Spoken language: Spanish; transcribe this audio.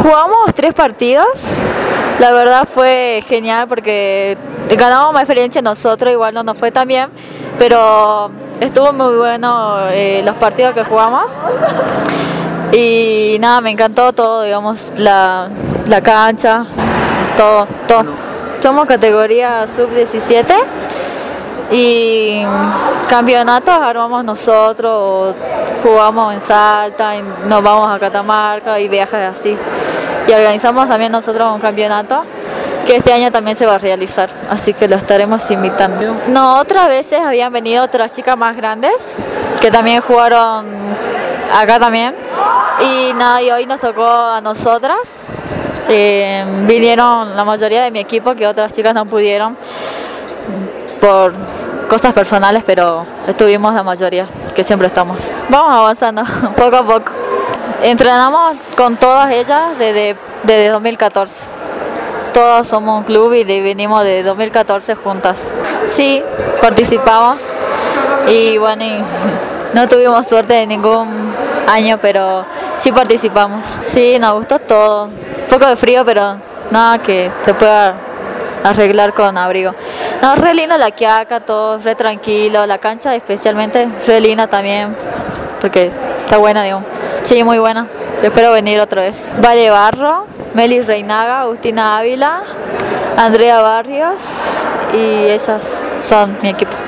Jugamos 3 partidos, la verdad fue genial porque ganamos más experiencia nosotros, igual no nos fue tan bien, pero estuvo muy bueno los partidos que jugamos y nada, me encantó todo, digamos, la cancha, todo. Somos categoría sub-17 y campeonatos armamos nosotros, jugamos en Salta, y nos vamos a Catamarca y viajes así. Y organizamos también nosotros un campeonato que este año también se va a realizar, así que lo estaremos invitando. No, otras veces habían venido otras chicas más grandes que también jugaron acá también y nada, y hoy nos tocó a nosotras. Vinieron la mayoría de mi equipo, que otras chicas no pudieron por cosas personales, pero estuvimos la mayoría, que siempre estamos. Vamos avanzando poco a poco. Entrenamos con todas ellas desde 2014. Todos somos un club y venimos de 2014 juntas. Sí, participamos y bueno, no tuvimos suerte en ningún año, pero sí participamos. Sí, nos gustó todo. Un poco de frío, pero nada que se pueda arreglar con abrigo. No, re linda la Quiaca, todo re tranquilo, la cancha especialmente re linda también, porque está buena, digo. Sí, muy buena. Espero venir otra vez. Valle Barro, Melis Reinaga, Agustina Ávila, Andrea Barrios y esas son mi equipo.